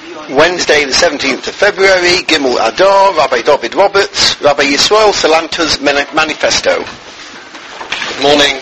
Wednesday the 17th of February, Gimel Adar, Rabbi David Roberts, Rabbi Yisrael Salanter's Manifesto. Good morning.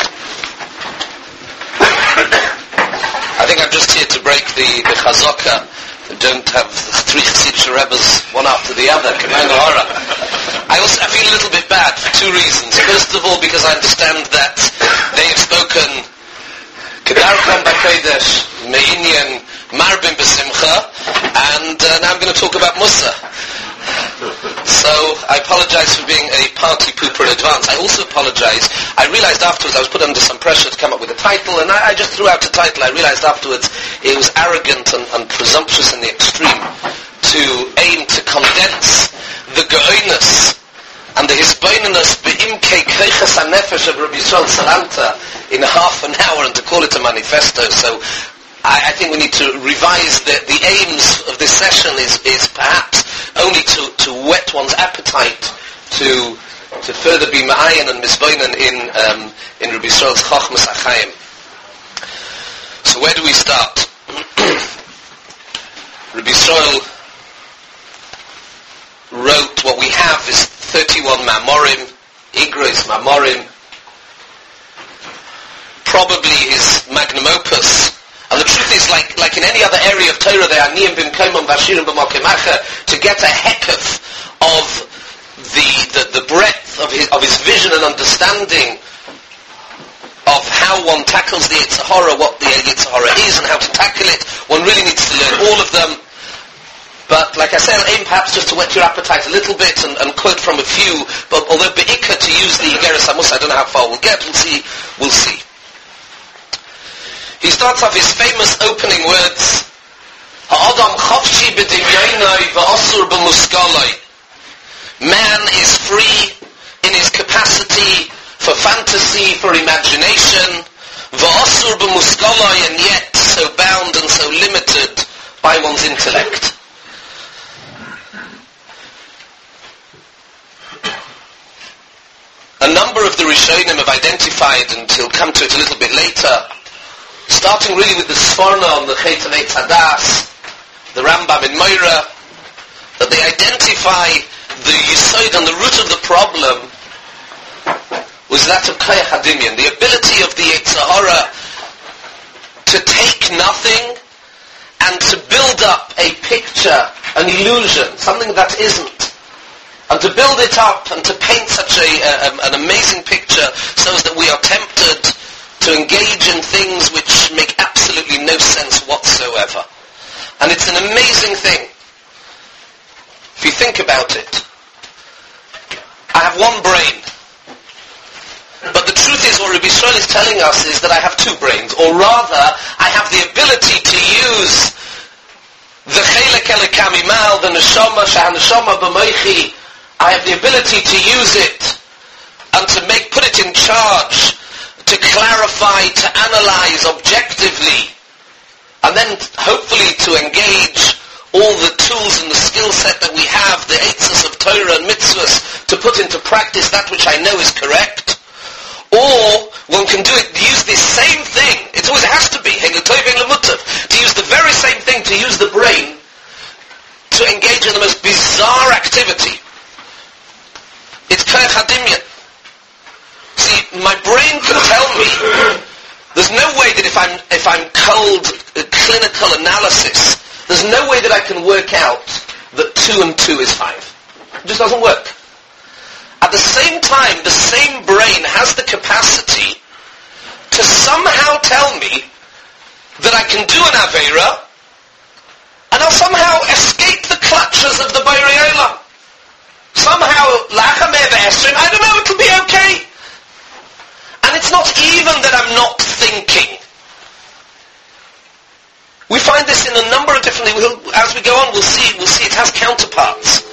I think I'm just here to break the chazaka. Don't have three Chassidish Rebbes one after the other. I feel a little bit bad for two reasons. First of all, because I understand that they have spoken Kedarkam B'Kodesh, Me'inyan, Marbim B'Simcha, and now I'm going to talk about Musa. So I apologize for being a party pooper in advance. I also apologize. I realized afterwards I was put under some pressure to come up with a title, and I just threw out a title. I realized afterwards it was arrogant and presumptuous in the extreme to aim to condense the Ge'oinus and the Hisbonenus Be'imkei Kreiches HaNefesh of Rabbi Yisrael Salanter in half an hour and to call it a manifesto. So I think we need to revise the aims of this session is perhaps only to whet one's appetite to further be ma'ayin and misboinen in Rabbi Yisrael's Chochmas HaChaim. So where do we start? Rabbi Yisrael wrote, what we have is 31 Mamorim, Igros Mamorim, probably his magnum opus. And the truth is, like in any other area of Torah, they are niyim b'mkomam v'ashirim b'mokemacha, to get a hekuf of the breadth of his vision and understanding of how one tackles the Yetzer Hara, what the Yetzer Hara is, and how to tackle it. One really needs to learn all of them. But like I said, I'll aim perhaps just to whet your appetite a little bit and quote from a few. But although be'ikah to use the Igeres HaMusa, I don't know how far we'll get. We'll see. He starts off his famous opening words, Ha'adam chofshi b'dimyaynai v'asur b'muskalai. Man is free in his capacity for fantasy, for imagination, v'asur b'muskalai, and yet so bound and so limited by one's intellect. A number of the Rishonim have identified, and he'll come to it a little bit later, starting really with the Sforno on the Chet of Eitz Hadas, the Rambam in Moira, that they identify the Yisod and the root of the problem was that of Koyach HaDimyon, the ability of the Yetzer Hara to take nothing and to build up a picture, an illusion, something that isn't, and to build it up and to paint such an amazing picture so as that we are tempted to engage in things which make absolutely no sense whatsoever. And it's an amazing thing. If you think about it, I have one brain. But the truth is, what Rabbi Yisrael is telling us is that I have two brains. Or rather, I have the ability to use the chelek elokamimal, the neshama, shahaneshama b'moichi. I have the ability to use it and to put it in charge, to clarify, to analyze objectively, and then hopefully to engage all the tools and the skill set that we have, the eitzos of Torah and mitzvahs, to put into practice that which I know is correct. Or one can do it, use this same thing, it always has to be, to use the very same thing, to use the brain, to engage in the most bizarre activity. It's Koyach HaDimyon. See, my brain can tell me, there's no way that if I'm cold clinical analysis, there's no way that I can work out that 2 and 2 is 5. It just doesn't work. At the same time, the same brain has the capacity to somehow tell me that I can do an Aveira, and I'll somehow escape the clutches of the Borei Olam. Somehow, I don't know, it'll be okay. And it's not even that I'm not thinking. We find this in a number of different things. As we go on, we'll see it has counterparts.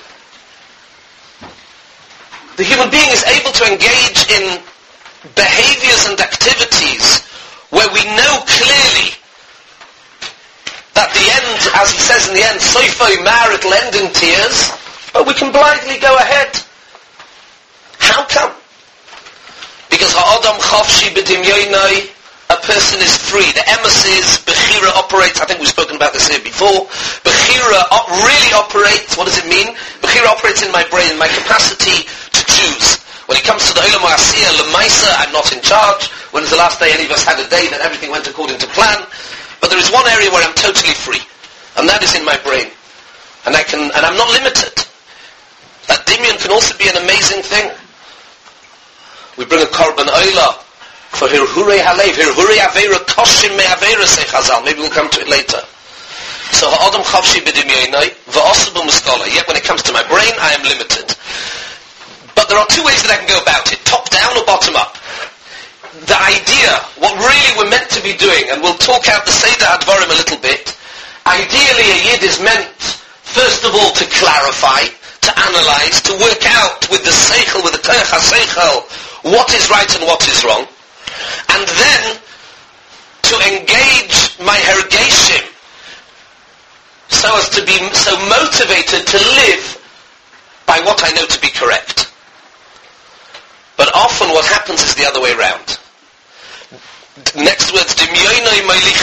The human being is able to engage in behaviors and activities where we know clearly that the end, as he says in the end, soifo mar, it'll end in tears, but we can blindly go ahead. How come? Because ha'adam chafshi b'dimyoinai, a person is free. The emesis, Bechira operates, I think we've spoken about this here before. Bechira really operates, what does it mean? Bechira operates in my brain, in my capacity to choose. When it comes to the Olam Ha'asiyah, L'maisa, I'm not in charge. When was the last day any of us had a day that everything went according to plan? But there is one area where I'm totally free, and that is in my brain. And I'm not limited. That Dimyon can also be an amazing thing. We bring a Korban Oila for Hirhurei Halev, Hirhurei Aveira Koshim Me Aveira, say Chazal. Maybe we'll come to it later. So Ha'adam Chavshi B'Dimyonai, V'osu B'Muskala. Yet when it comes to my brain, I am limited. But there are two ways that I can go about it, top down or bottom up. The idea, what really we're meant to be doing, and we'll talk out the Seder Advarim a little bit, ideally a Yid is meant, first of all, to clarify, to analyze, to work out with the Seichel, with the Koach HaSeichel, what is right and what is wrong, and then to engage my Hergeshim so as to be so motivated to live by what I know to be correct. But often what happens is the other way around. Next words, usually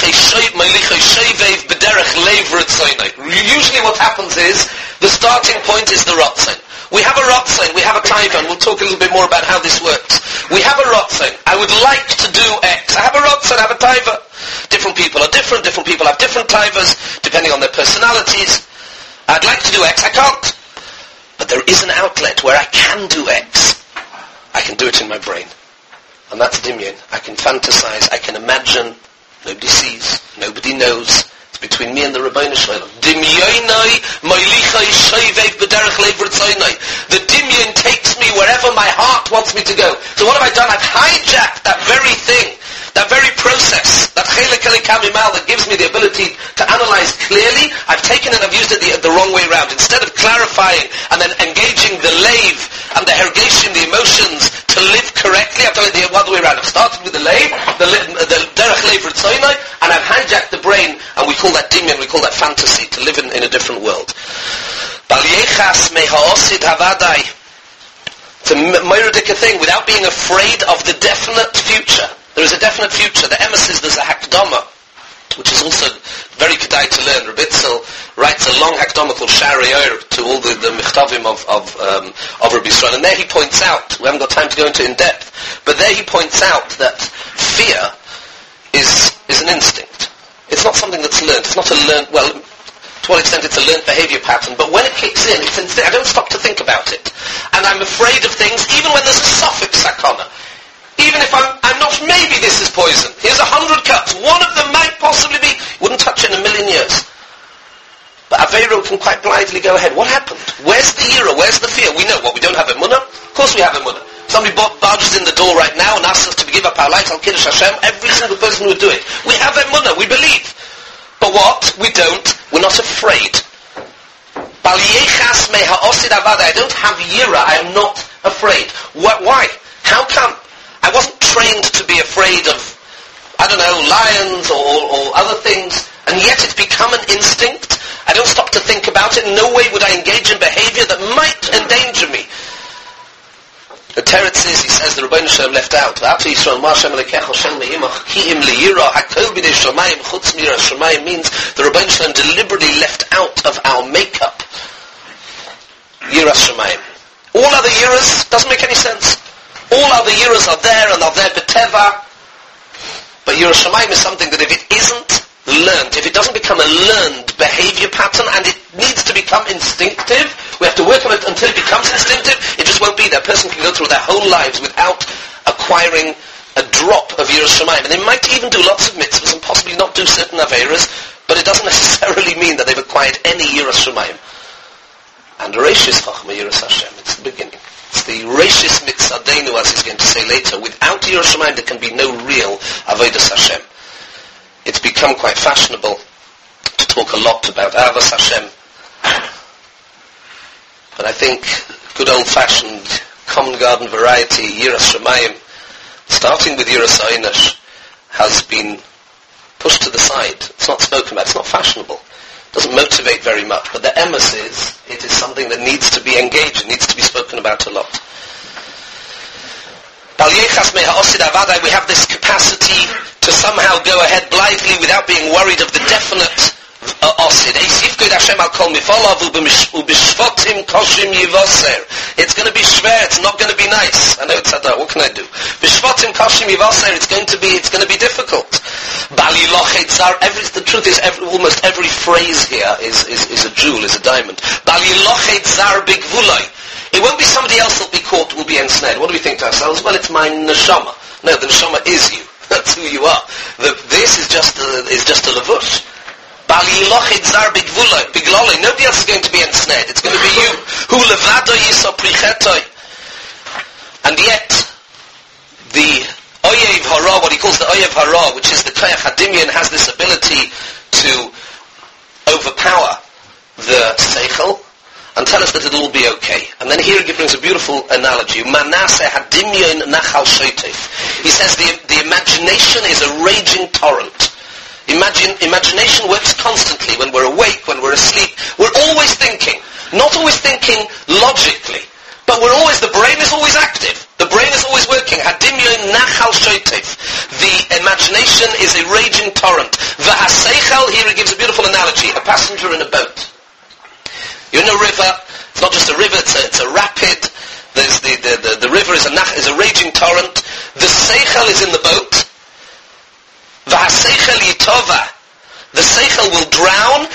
what happens is, the starting point is the Ratzon. We have a Ratzon, we have a taiva, and we'll talk a little bit more about how this works. We have a Ratzon. I would like to do X. I have a Ratzon, I have a taiva. Different people are different people have different taivas, depending on their personalities. I'd like to do X, I can't. But there is an outlet where I can do X. I can do it in my brain. And that's Dimyon. I can fantasize, I can imagine. Nobody sees, nobody knows. It's between me and the Rebbeinu Shalom. Dimyonai moilichai shoivev b'derech lev ritzoynai. The Dimyon takes me wherever my heart wants me to go. So what have I done? I've hijacked that very thing, that very process, that chelek elikam imal that gives me the ability to analyze clearly. I've taken it, I've used it the wrong way around. Instead of clarifying and then engaging the leiv and the hergeshim, the emotions, to live correctly, I've done it the other way around. I've started with the leiv, the derech leiv ritzoynai, and I've hijacked the brain, and we call that dimyon, we call that fantasy, to live in a different world. Bal yechas me ha'osid havadai. It's a moiridic thing, without being afraid of the definite future. There is a definite future. The emesis, there's a hakdama, which is also very kedai to learn. Reb Itzel writes a long hakdama called Shari Oyer to all the michtavim of Reb Yisrael. And there he points out, we haven't got time to go into it in depth, but there he points out that fear is an instinct. It's not something that's learned. It's not a learned, well, to what extent it's a learned behavior pattern, but when it kicks in, it's instinct. I don't stop to think about it. And I'm afraid of things, even when there's a suffix sakana. Even if I'm not, maybe this is poison. Here's 100 cups. One of them might possibly be, wouldn't touch in a million years. But Aveiro can quite blithely go ahead. What happened? Where's the yira? Where's the fear? We know what, we don't have emunah? Of course we have emunah. Somebody barges in the door right now and asks us to give up our lives, Al-Kiddush Hashem, every single person would do it. We have emunah, we believe. But what? We don't. We're not afraid. Bal yechas me ha'osid avada. I don't have yira. I am not afraid. Why? How come? I wasn't trained to be afraid of, I don't know, lions or other things, and yet it's become an instinct. I don't stop to think about it. In no way would I engage in behavior that might endanger me. The Teretz says, he says, the Rebbeinu Shalom left out, V'atu Yisrael ma Hashem Elekech Hashem me'imach ki im liyira hakol b'dei shamayim chutz miyira shamayim means the Rebbeinu Shalom deliberately left out of our makeup Yiras Shamayim. All other yiras doesn't make any sense. All other yiras are there and are there b'teva. But Yiras Shamayim is something that if it isn't learned, if it doesn't become a learned behavior pattern, and it needs to become instinctive, we have to work on it until it becomes instinctive, it just won't be there. A person can go through their whole lives without acquiring a drop of Yiras Shamayim. And they might even do lots of mitzvahs and possibly not do certain aveiras, but it doesn't necessarily mean that they've acquired any Yiras Shamayim. And Reishis Chachma Yiras Hashem, it's the beginning. It's the Reishis Mitzadenu, as he's going to say later. Without Yiras Shamayim, there can be no real Avodas Hashem. It's become quite fashionable to talk a lot about Avos Hashem. But I think good old-fashioned, common garden variety, Yiras Shamayim, starting with Yiras Einish, has been pushed to the side. It's not spoken about. It's not fashionable. It doesn't motivate very much. But the emes is, it is something that needs to be engaged. It needs to be spoken about a lot. We have this capacity to somehow go ahead blithely without being worried of the definite osid. It's going to be schwer, it's not going to be nice. I know it's Hadar, what can I do? It's going to be difficult. The truth is, almost every phrase here is a jewel, is a diamond. It won't be somebody else that'll be caught, will be ensnared. What do we think to ourselves? Well, it's my neshama. No, the neshama is you. That's who you are. This is just a levush. Nobody else is going to be ensnared. It's going to be you. And yet, the Oyev Hara, what he calls the Oyev Hara, which is the Koyach HaDimyon, has this ability to overpower the Seichel and tell us that it'll all be okay. And then here he brings a beautiful analogy. Manaseh HaDimyon Nachal Shotev. He says the imagination is a raging torrent. Imagination works constantly. When we're awake, when we're asleep, we're always thinking. Not always thinking logically, but the brain is always active. The brain is always working. Hadimyon nachal shotev. The imagination is a raging torrent. V'haseichel, here he gives a beautiful analogy, a passenger in a boat. You're in a river. It's not just a river, it's a rapid. There's the river is a raging torrent. The seichel is in the boat. V'haseichel yitova. The seichel will drown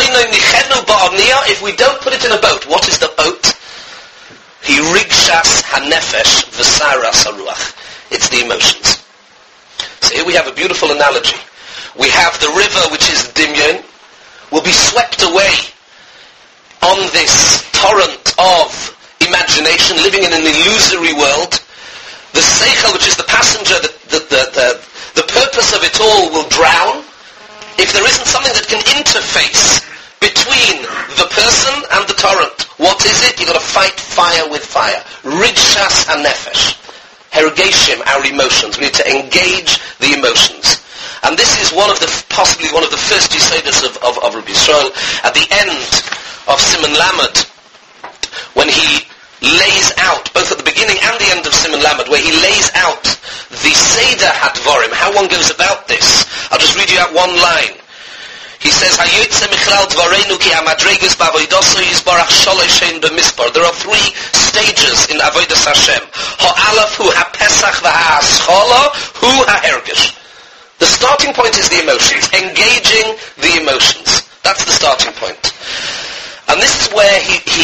if we don't put it in a boat. What is the boat? He rigshas hanefesh v'saras haruach. It's the emotions. So here we have a beautiful analogy. We have the river, which is Dimyon, will be swept away on this torrent of imagination, living in an illusory world. The seichel, which is the passenger, the purpose of it all will drown. If there isn't something that can interface between the person and the torrent, what is it? You've got to fight fire with fire. Rigshas hanefesh. Hergeshim, our emotions. We need to engage the emotions. And this is possibly one of the first Yesodus of Rabbi Yisrael. At the end of Siman Lamed, when he lays out, both at the beginning and the end of Siman Lamed, where he lays out the Seder HaDvarim, how one goes about this. I'll just read you out one line. He says, there are three stages in Avodas Hashem. Ha'alaf hu ha'pesach v'ha'aschala hu ha'hergish. The starting point is the emotions, engaging the emotions. That's the starting point. And this is where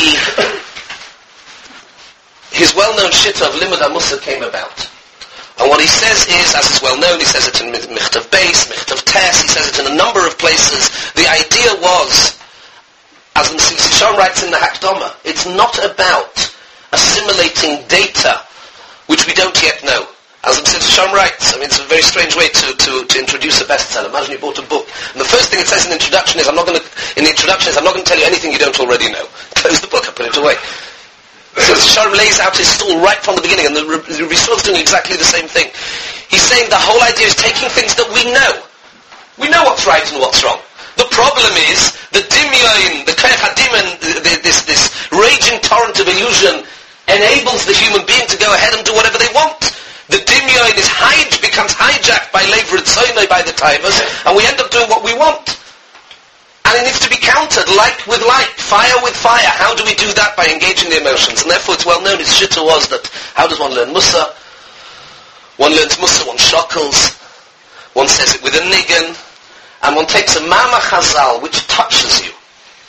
his well-known shitta of Limud HaMussar came about. And what he says is, as is well known, he says it in Michtav Beis, Michtav Tes, he says it in a number of places. The idea was, as the Shalom writes in the Hakdama, it's not about assimilating data which we don't yet know. As the Shalom writes, it's a very strange way to introduce a bestseller. Imagine you bought a book, and the first thing it says in the introduction is, I'm not going to tell you anything you don't already know. Close the book and put it away. So the Shalom lays out his stall right from the beginning, and the Rabbi Yisrael's doing exactly the same thing. He's saying the whole idea is taking things that we know. We know what's right and what's wrong. The problem is the Dimyon, the Koyach HaDimyon, this raging torrent of illusion enables the human being to go ahead and do whatever they want. The Dimyon becomes hijacked by Lev Ritzoynoi, by the Taivas, and we end up doing what we want. And it needs to be countered, like with like, fire with fire. How do we do that? By engaging the emotions. And therefore it's well known, his shitta was that, how does one learn Mussar? One learns Mussar, one shokels, one says it with a nigun, and one takes a Mama Chazal, which touches you,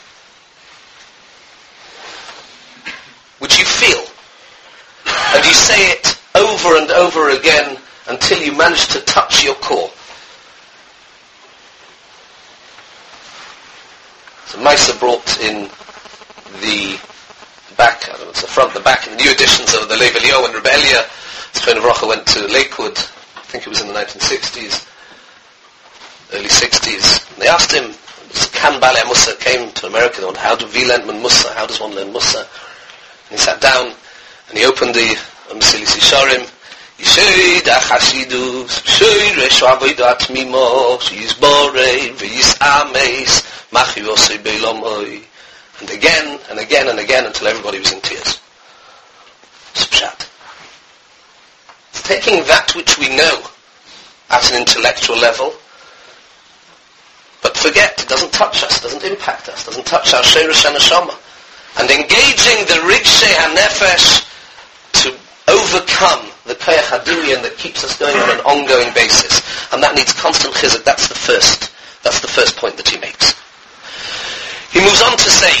which you feel, and you say it over and over again until you manage to touch your core. So Maisa brought in the back, I don't know, it's the front, the back, in the new editions of the Lev Eliyahu and Rebellia. Tzchon Avrocha went to Lakewood, I think it was in the 1960s, early 60s. And they asked him, Kan Balei Mussar came to America, they wondered, how do we learn Mussar? How does one learn Mussar? And he sat down, and he opened the Mesilas Yesharim, Yishoid HaChashidus, Yishoid Resho Avodah Tmimo, Yisborei, V'Yisameis, Machi Vosei Beilomoi, and again, and again, and again, until everybody was in tears. It's pshat. It's taking that which we know, at an intellectual level. But forget, it doesn't touch us, doesn't impact us, doesn't touch our Sheirish and Neshama. And engaging the Rigshe HaNefesh to overcome the Koyach HaDinyan that keeps us going on an ongoing basis. And that needs constant chizuk. That's the first point that he makes. He moves on to say,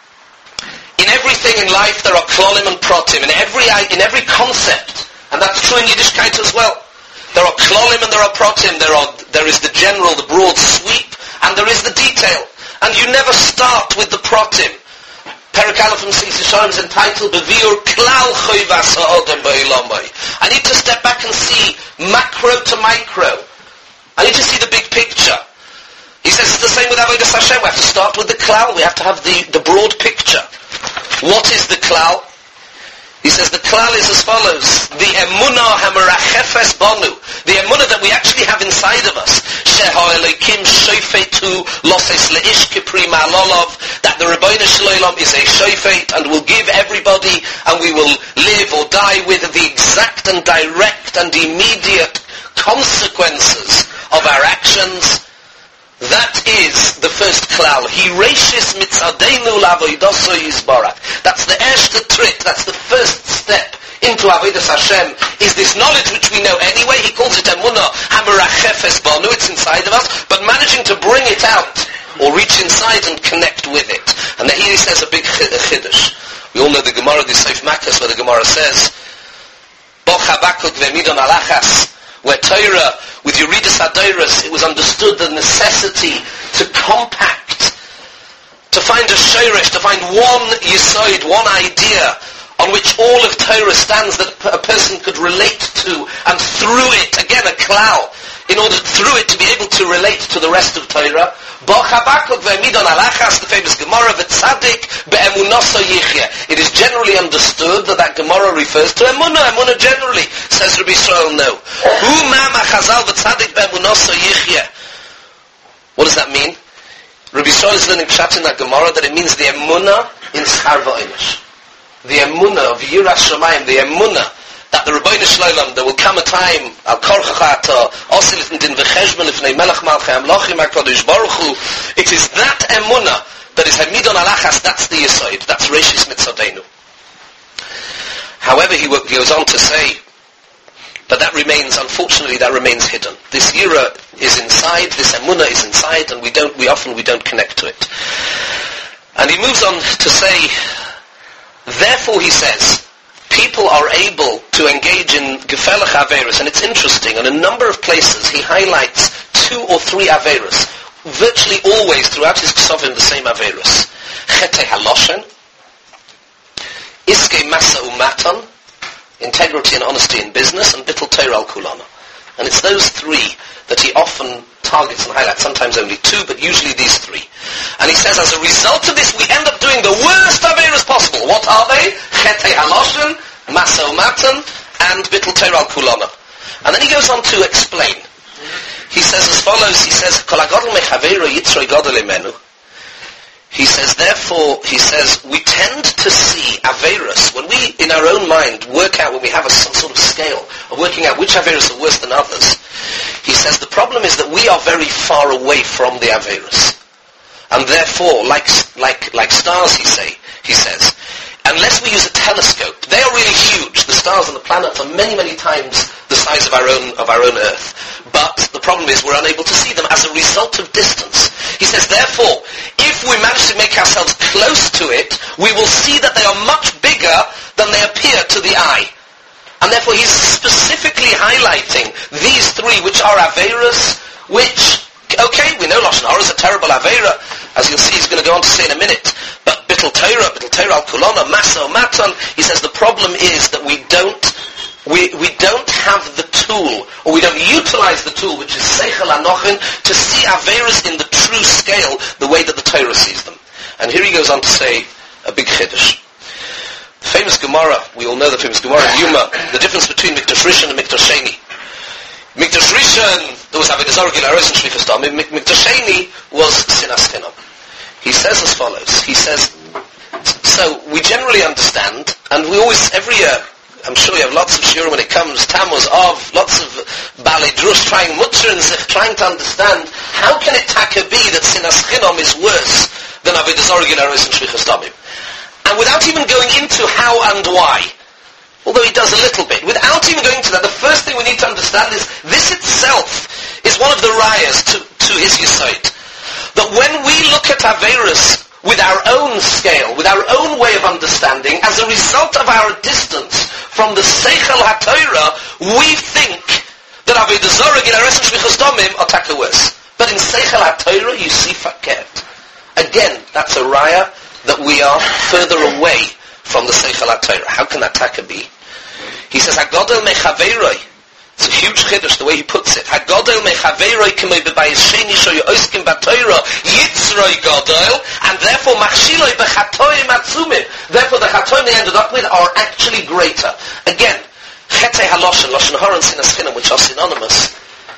in everything in life there are klolim and protim. In every concept, and that's true in Yiddishkeit as well. There are klolim and there are protim. There is the general, the broad sweep, and there is the detail. And you never start with the protim. Perek Aleph from Six Yisharim is entitled Beviur Klal Choyvas Ha'odem Ba'olamai. I need to step back and see macro to micro. I need to see the big picture. He says it's the same with Avodas Hashem. We have to start with the klal. We have to have the broad picture. What is the klal? He says the klal is as follows. The emunah hamerachefes banu. The emunah that we actually have inside of us. Sheha Elokim shofetu loses leish kipri ma'alolav. That the Rebbeinu Shalom is a shofet and will give everybody, and we will live or die with the exact and direct and immediate consequences of our actions. That is the first klal. He reishis mitzadeinu lavoidoso yizbarak. That's the erste tritt. That's the first step into Avodas Hashem. Is this knowledge which we know anyway? He calls it emunah hamerachefes banu. It's inside of us, but managing to bring it out or reach inside and connect with it. And then here he says a big chiddush. We all know the Gemara, the Seif Makkos, where the Gemara says, Boch Habakuk ve'midon alachas. Where Torah, with Yeridas HaDoros, it was understood the necessity to compact, to find a shorish, to find one yesod, one idea on which all of Torah stands that a person could relate to, and through it, again a klal, in order through it to be able to relate to the rest of Torah. Boch Habakuk ve'midon alachas, the famous Gemara, v'tzadik be'emunoso yichya. It is generally understood that Gemara refers to emunah generally. Says Rabbi Yisrael, no. Hu ma'ama chazal v'tzadik be'emunoso yichya. What does that mean? Rabbi Yisrael is learning pshat in that Gemara that it means the emunah in schar v'oimish. The emunah of Yiras Shamayim, the emunah that the Rebbeinu Shalom, there will come a time, al korchachata, osilitn din v'cheshbon lifnei melech malchei amlochim HaKadosh Baruch Hu. It is that emunah that is hamidon alachas, that's the yesod, that's reishis mitzadeinu. However, he goes on to say, but that remains, unfortunately, that remains hidden. This yira is inside, this emunah is inside, and we don't connect to it. And he moves on to say, therefore he says, people are able to engage in gefelach averos, and it's interesting, in a number of places he highlights 2 or 3 averos, virtually always throughout his ksovim the same averos. Chetei haloshen, iskei masa umatan, integrity and honesty in business, and bittul Torah al kulana. And it's those 3 that he often targets and highlights, sometimes only 2, but usually these 3. And he says, as a result of this, we end up doing the worst averos possible. What are they? Chetei haloshen, masa umatan, and bittul Torah al kulana. And then he goes on to explain. He says as follows, he says, Kol hagadol mechaveiro yitzroi gadol imenu. He says, therefore, we tend to see averos, when we, in our own mind, work out, when we have some sort of scale of working out which averos are worse than others, he says, the problem is that we are very far away from the averos. And therefore, like stars, he says, unless we use a telescope, they are really huge. The stars and the planets are many, many times the size of our own Earth. But the problem is we're unable to see them as a result of distance. He says, therefore, if we manage to make ourselves close to it, we will see that they are much bigger than they appear to the eye. And therefore he's specifically highlighting these 3, which are averos, which, okay, we know Lashon Hara is a terrible avera, as you'll see he's going to go on to say in a minute, but bittul Torah al kulana, masa umatan, he says the problem is that we don't have the tool, or we don't utilize the tool, which is seichel anochin, to see averos in the true scale, the way that the Torah sees them. And here he goes on to say a big chiddush. The famous Gemara, we all know the famous Gemara in Yuma, the difference between Mikdash Rishon and Mikdash Sheni. Mikdash Rishon, there was Avodah Zarah Gilaros and Shlichus Dam. Mikdash Sheni was Sinas Chinam. He says as follows. He says, so we generally understand, and we always, every year, I'm sure you have lots of shiur when it comes, Tammuz, Av, lots of Balei Drush trying to understand how can it be that Sinas Chinom is worse than Avodah Zarah Gilaros and Shvichas Damim. And without even going into how and why, although he does a little bit, without even going into that, the first thing we need to understand is this itself is one of the rayas to his Yesod. That when we look at Averos with our own scale, with our own way of understanding, as a result of our distance from the Seichel HaTorah, we think that Avodah Zarah Gilaros and Shvichas Damim are taka worse. But in Seichel HaTorah you see Fakert. Again, that's a raya that we are further away from the Seichel HaTorah. How can that taka be? He says, Hagodel mechaveiroi. It's a huge chiddush the way he puts it. Hagodel mechaveiroi k'mei b'bayis sheni shoyu oiskim b'Torah yitzroi godel, and therefore machshiloi b'chatoim atzumim. Therefore the chatoim they ended up with are actually greater. Again, chetei haloshen, loshen hara and sinas chinam, which are synonymous.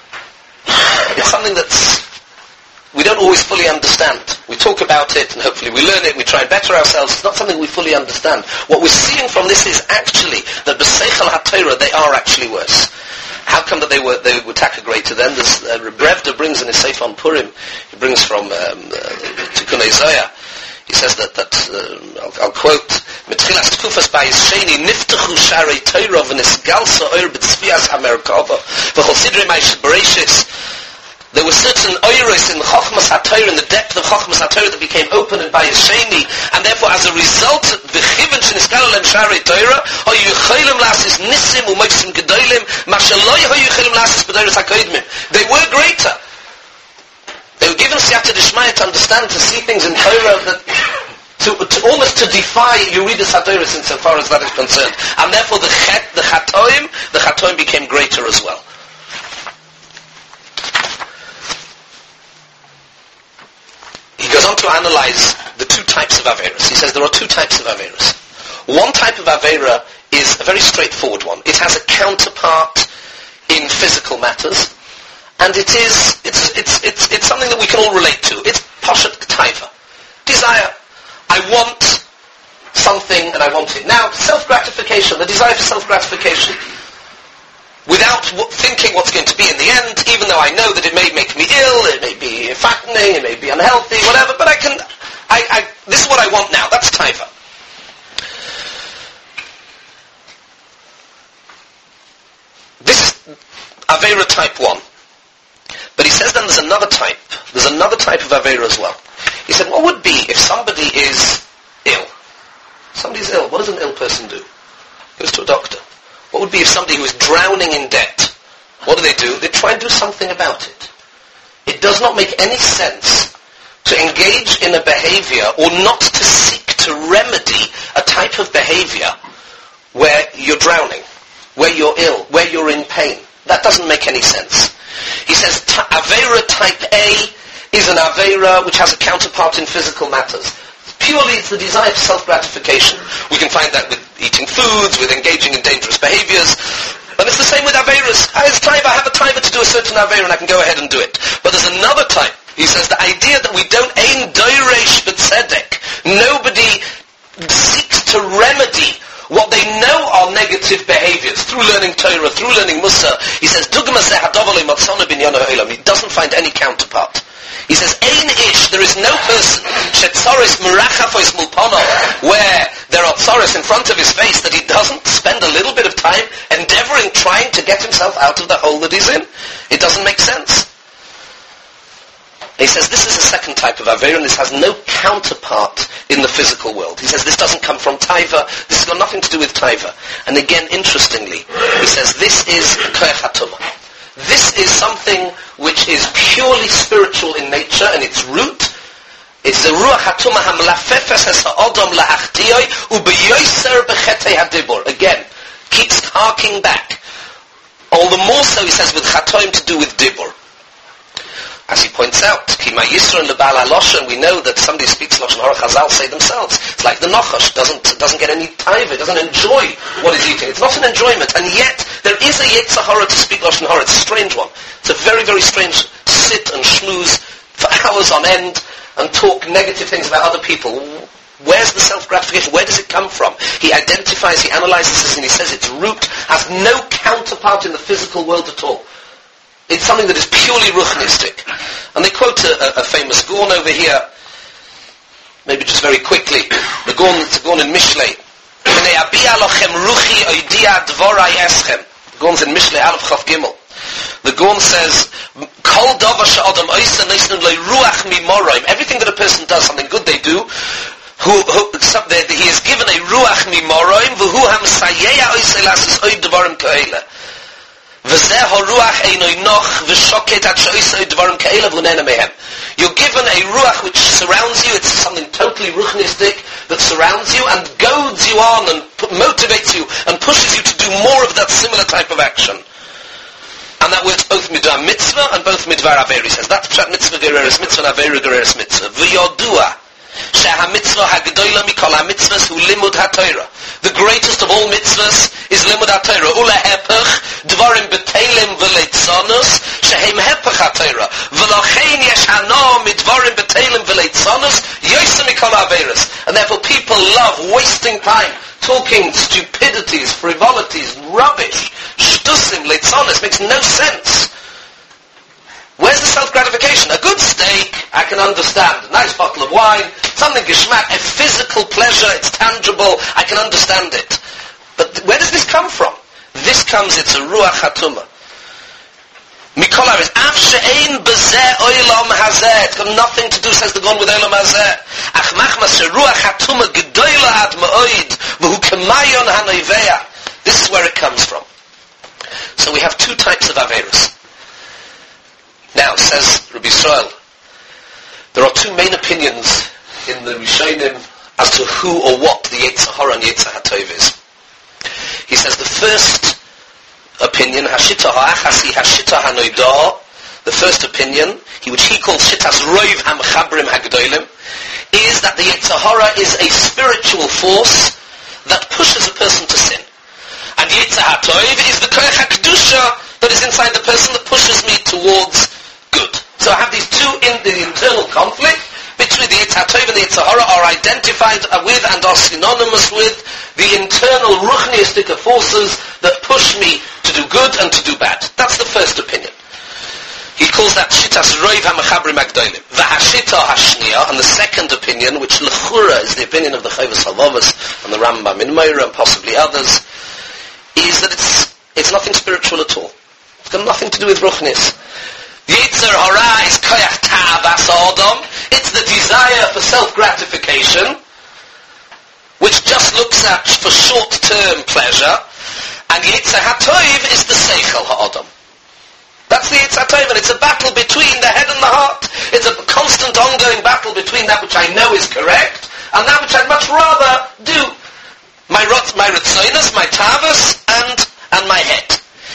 It's something that's we don't always fully understand. We talk about it and hopefully we learn it, we try and better ourselves. It's not something we fully understand. What we're seeing from this is actually that b'seichel HaTorah they are actually worse. How come that they were taka greater then? This Brevda brings in his Sefer on Purim, he brings from Tikkun Isaiah. He says that I'll quote, Mitchilas Tkufas Bayis Sheni Niftachu Sharei Torah v'nisgalsa oir b'tzvias hamerkava v'chol sidrei ma'ash bereishis. There were certain oiros in the Chochmas HaTorah, in the depth of Chochmas HaTorah that became open and Bayis Sheni, and therefore as a result, v'chiven shenisgalu lem Sharei Torah, hoyu yicholim lasis nisim u'moisim gedolim, mashaloi hoyu yicholim lasis b'doros hakoidmim. They were greater. They were given siyata d'shmaya to understand, to see things in Torah that to almost to defy Yuridas HaTorah insofar as that is concerned. And therefore the Chatoim became greater as well. He goes on to analyze the two types of Averas. He says there are two types of Averas. One type of Avera is a very straightforward one. It has a counterpart in physical matters, and it's something that we can all relate to. It's Poshet Taiva. Desire. I want something and I want it now. Self-gratification, the desire for self-gratification. Without thinking what's going to be in the end, even though I know that it may make me ill, it may be fattening, it may be unhealthy, whatever, but this is what I want now. That's taiva. This is Avera type 1. But he says then there's another type of Avera as well. He said, what would be if somebody is ill? Somebody's ill. What does an ill person do? Goes to a doctor. What would be if somebody who is drowning in debt, what do? They try and do something about it. It does not make any sense to engage in a behavior or not to seek to remedy a type of behavior where you're drowning, where you're ill, where you're in pain. That doesn't make any sense. He says Avera type A is an Avera which has a counterpart in physical matters. Purely it's the desire for self-gratification. We can find that with eating foods, with engaging in dangerous behaviors. And it's the same with Averas. I have a taiva to do a certain Avera and I can go ahead and do it. But there's another type. He says the idea that we don't aim doiresh b'tzedek. Nobody seeks to remedy what they know are negative behaviors through learning Torah, through learning Musa. He says, he doesn't find any counterpart. He says, Ein ish, there is no person, shetzoris merachafois mulpono, where there are tzoris in front of his face, that he doesn't spend a little bit of time endeavoring, trying to get himself out of the hole that he's in. It doesn't make sense. He says, this is a second type of Avera, and this has no counterpart in the physical world. He says, this doesn't come from Taiva, this has got nothing to do with Taiva. And again, interestingly, he says, this is Koach HaTumah. This is something which is purely spiritual in nature, and its root, it's the Ruach HaTumah HaMlafefes HaSa'odom LaHachdiyoi U'Beyoser B'Chetei HaDibur. Again, keeps harking back. All the more so, he says, with Chatoim to do with Dibur. As he points out, Kima Yisra and Lebal HaLoshen, we know that somebody speaks Loshen Hara, Chazal say themselves. It's like the Nochash, doesn't get any taiva, doesn't enjoy what he's eating. It's not an enjoyment, and yet there is a Yetzer Hara to speak Loshen Hara. It's a strange one. It's a very, very strange to sit and schmooze for hours on end and talk negative things about other people. Where's the self-gratification? Where does it come from? He identifies, he analyzes this, and he says its root has no counterpart in the physical world at all. It's something that is purely ruchnistic. And they quote a famous Gorn over here, maybe just very quickly. The Gorn in Mishlei. The Gorn's in Mishlei, Aleph Chav Gimel. The Gorn says, everything that a person does, something good they do, he is given a ruach mimoroim, v'hu hamsayeya oisei lasis oid dvarim ka'ela. V'zeh ha-ruach einoi noch, v'shoket ad she'oisei dvarim ka'ela v'unena mehem. You're given a ruach which surrounds you, it's something totally ruchnistic that surrounds you and goads you on and motivates you and pushes you to do more of that similar type of action. And that word's both midvar mitzvah and both midvar aver. He says, that's pshat mitzvah gereres mitzvah and aver gereres mitzvah. V'yodua. The greatest of all mitzvahs is limud ha-Torah. Ula hepech, dvarim betelim v'leitzonus, shehem hepech ha-Torah. V'lochein yesh hano midvarim betelim v'leitzonus, yoysa mikol averis. And therefore people love wasting time, talking stupidities, frivolities, rubbish, shtusim, leitzonus, makes no sense. Where's the self-gratification? A good steak, I can understand. A nice bottle of wine, something geschmack, a physical pleasure, it's tangible, I can understand it. But where does this come from? This comes, it's a ruach hatuma. Mikolar is, af she'ein bezeh oilam hazeh. It's got nothing to do, says the Gon, with oilam hazeh. Ach machmas she'ruach hatuma gedoyla ad ma'oid, v'hu kemayon hanoiveya. This is where it comes from. So we have two types of averus. Now, says Rabbi Yisrael, there are two main opinions in the Rishonim as to who or what the Yetzer Hara and Yetzer HaTov is. He says the first opinion, Hashita Ha'achasi Hashita Hanoidah, the first opinion, which he calls Shitas Roiv HaMchabrim HaGedolim, is that the Yetzer Hara is a spiritual force that pushes a person to sin. And Yetzer HaTov is the Koach HaKedusha that is inside the person that pushes me towards good. So I have these two in the internal conflict between the Yetzer HaTov and the Yetzer Hara are identified with and are synonymous with the internal ruchnistic forces that push me to do good and to do bad. That's the first opinion. He calls that Shitas Roiv HaMechabrim HaGdolim. V'hashita hashniya, and the second opinion, which l'chura is the opinion of the Chovos HaLevavos and the Rambam in Meira and possibly others, is that it's nothing spiritual at all. It's got nothing to do with ruchnis. Yetzer Hara is koyach ta'avas ha'odom. It's the desire for self-gratification, which just looks at for short-term pleasure. And Yetzer HaTov is the seichel ha'odom. That's the Yetzer HaTov, and it's a battle between the head and the heart. It's a constant ongoing battle between that which I know is correct and that which I'd much rather do. My ritzonos, my tavas, and my head.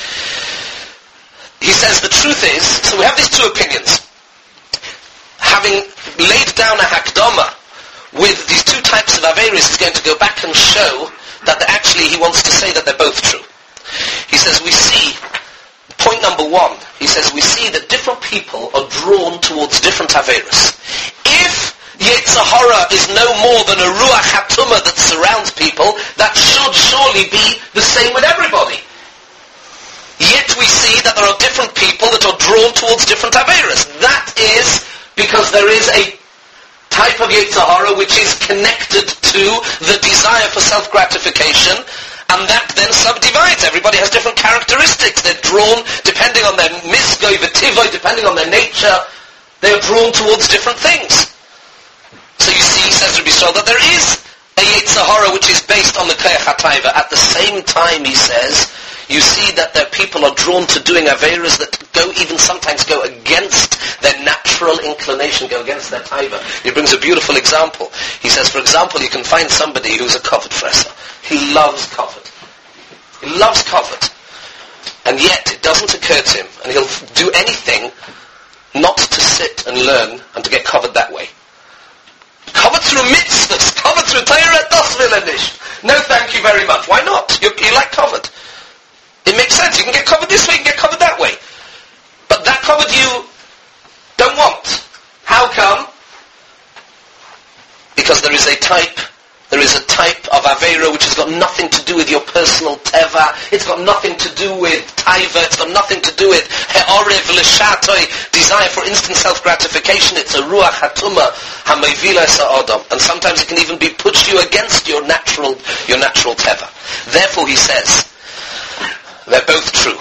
He says the truth is, so we have these two opinions. Having laid down a hakdama with these two types of averis, he's going to go back and show that actually he wants to say that they're both true. He says we see, point number one, he says we see that different people are drawn towards different averis. If Yetzer Hara is no more than a ruach hatuma that surrounds people, that should surely be the same with everybody. Yet we see that there are different people that are drawn towards different averas. That is because there is a type of Yetzer Hara which is connected to the desire for self-gratification, and that then subdivides. Everybody has different characteristics. They're drawn, depending on their misgoi, v'tivoi, depending on their nature, they are drawn towards different things. So you see, says Rabbi Yisrael, that there is a Yetzer Hara which is based on the Koach HaTaiva. At the same time, he says, you see that their people are drawn to doing averas that sometimes go against their natural inclination, go against their taiva. He brings a beautiful example. He says, for example, you can find somebody who's a kavod fresser. He loves kavod. He loves kavod. And yet, it doesn't occur to him, and he'll do anything not to sit and learn and to get kavod that way. Kavod through mitzvahs, kavod through Torah, das will er nicht. No, thank you very much. Why not? You like kavod. It makes sense. You can get covered this way, you can get covered that way. But that covered you don't want. How come? Because there is a type of Aveira which has got nothing to do with your personal teva. It's got nothing to do with taiva. It's got nothing to do with he'orev l'shatoi, desire for instant self-gratification. It's a ruach hatuma hamayvila sa'odam. And sometimes it can even be push you against your natural teva. Therefore, he says, they're both true.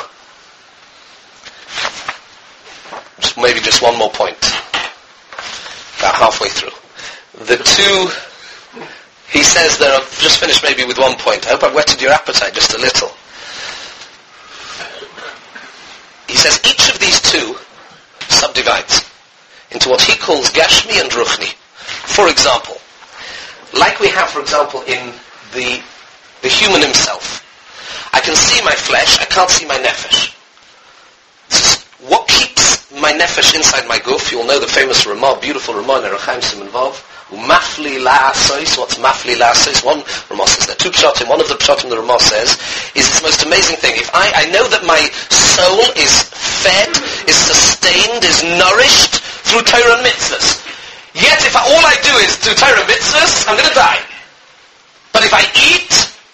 Maybe just one more point. About halfway through. The two... He says there, I've just finished maybe with one point. I hope I've whetted your appetite just a little. He says each of these two subdivides into what he calls Gashmi and Ruchni. For example, like we have, for example, in the human himself. I can see my flesh, I can't see my nefesh. What keeps my nefesh inside my guf? You'll know the famous Ramah, beautiful Ramah in Erechaim Siman Vav. Mafli la'asois, what's mafli la'asois? One Ramah says, there are two pshatim. One of the pshatim the Ramah says is this most amazing thing. If I know that my soul is fed, is sustained, is nourished through Torah and mitzvahs. Yet if all I do is do Torah and mitzvahs, I'm going to die. But if I eat,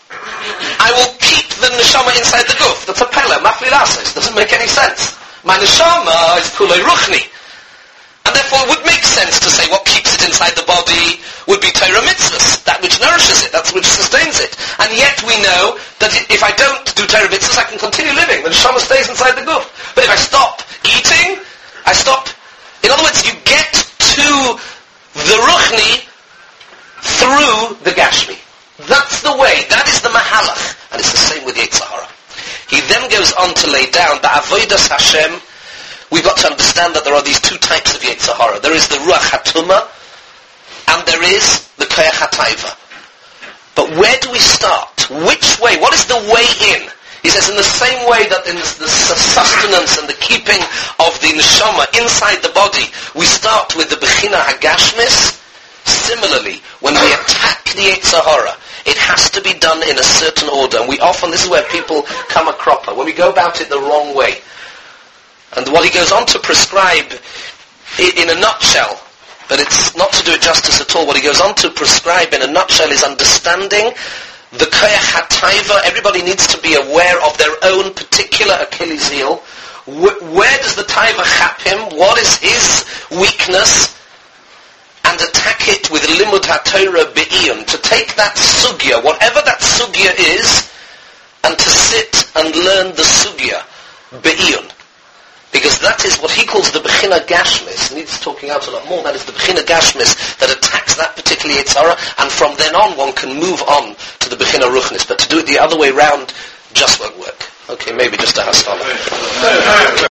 I will keep the neshama inside the guf. That's a pella, mafli la'asois. Doesn't make any sense. My neshama is kulei ruchni. And therefore it would make sense to say what keeps it inside the body would be Torah mitzvahs, that which nourishes it, that which sustains it. And yet we know that if I don't do Torah mitzvahs, I can continue living. The neshama stays inside the guf. But if I stop eating, I stop. In other words, you get to the ruchni through the gashmi. That's the way. That is the mahalach. And it's the same with Yetzer Hara. He then goes on to lay down the avodas Hashem. We've got to understand that there are these two types of Yetzer Hara. There is the Ruach HaTuma, and there is the Koyach HaTaiva. But where do we start? Which way? What is the way in? He says in the same way that in the sustenance and the keeping of the neshama inside the body, we start with the Bechina HaGashmis. Similarly, when we attack the Yetzer Hara, it has to be done in a certain order. And we often, this is where people come a cropper, when we go about it the wrong way. And what he goes on to prescribe in a nutshell, but it's not to do it justice at all, what he goes on to prescribe in a nutshell is understanding the Koyach HaTaiva. Everybody needs to be aware of their own particular Achilles heel. Where does the Taiva chap him? What is his weakness? And attack it with Limud HaTorah Be'iyun. To take that sugya, whatever that sugya is, and to sit and learn the sugya Be'iyun. Because that is what he calls the Bechina Gashmis. Needs talking out a lot more. That is the Bechina Gashmis that attacks that particular Yetzer Hara, and from then on one can move on to the Bechina Ruchnis. But to do it the other way round just won't work. Okay, maybe just a hastana.